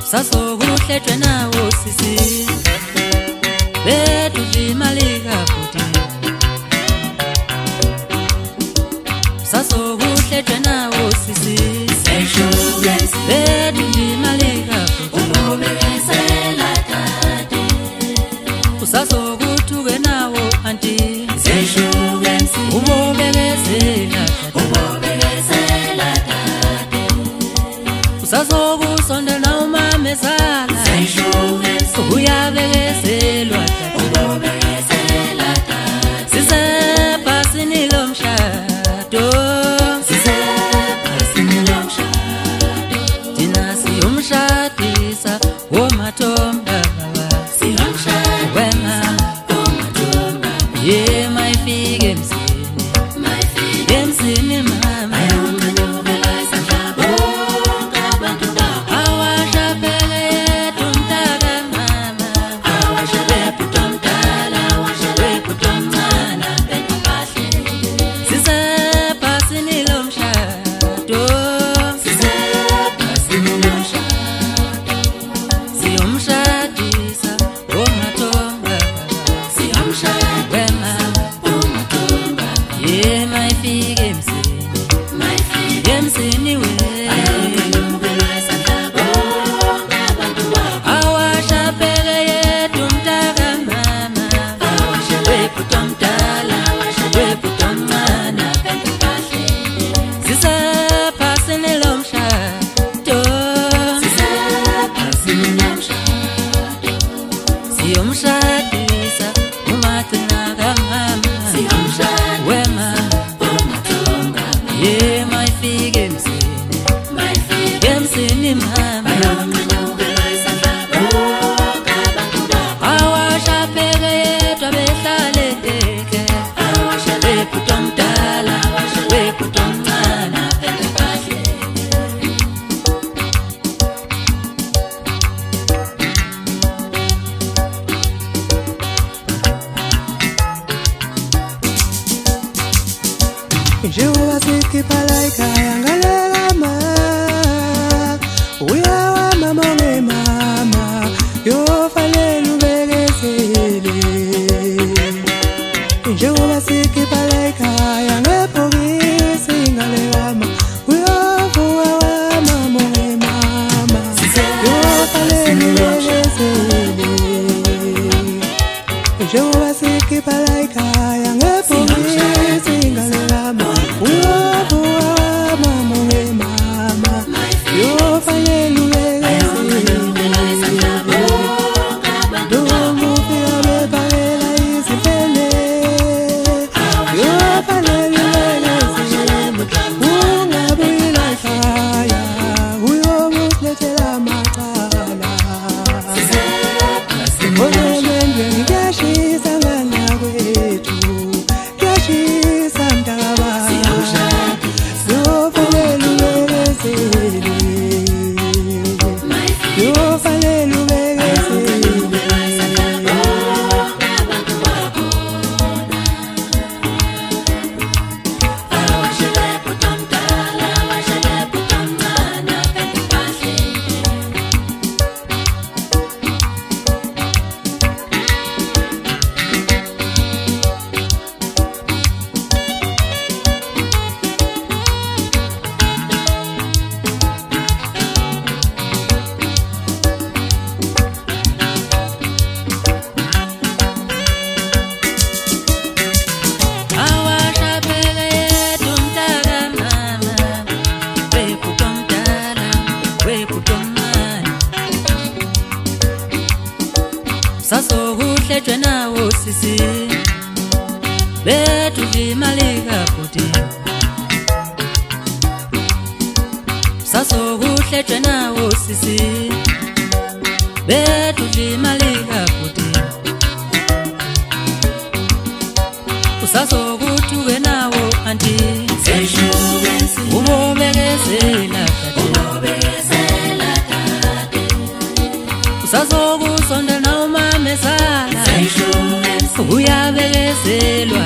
sasokuhletshwe nawo sisi bethu imali kabuti sasokuhletshwe nawo sisi bethu imali kabuti ubekesela tate usasokuthuke nawo anti ubekesela tate usasokusondela na umamezala uyabekezelwa sisebhasini lomshado thina siyomshadisa womathomba wema ye mayifike emzini mama Jehovah sikipalaika yangalela ma uya wa mama we mama yo falelu begesele Jehovah sikipalaika yangepogi singalela ma uya wa mama we mama yo falelu begesele Jehovah sikipalaika yangepogi singalela ma sasokuhletshwe nawo sisi bethu imali kabuti sasokuhletshwe nawo sisi bethu imali kabuti usasokuthuke nawo anti ubobekezela usasokusondela na umamezala uyabekezelwa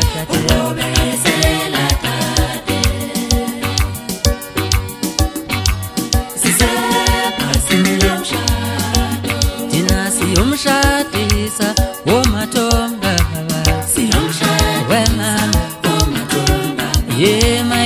tate sinomshayisisa womathomba baba sinomshaya wemama womathomba yema